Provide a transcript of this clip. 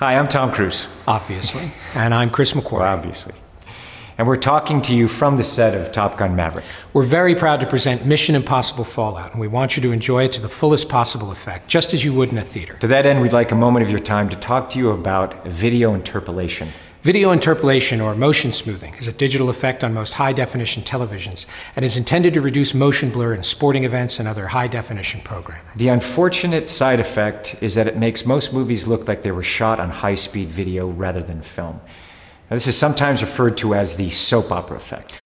Hi, I'm Tom Cruise. Obviously. And I'm Chris McQuarrie. Well, obviously. And we're talking to you from the set of Top Gun Maverick. We're very proud to present Mission Impossible Fallout, and we want you to enjoy it to the fullest possible effect, just as you would in a theater. To that end, we'd like a moment of your time to talk to you about video interpolation. Video interpolation, or motion smoothing, is a digital effect on most high-definition televisions and is intended to reduce motion blur in sporting events and other high-definition programming. The unfortunate side effect is that it makes most movies look like they were shot on high-speed video rather than film. Now, this is sometimes referred to as the soap opera effect.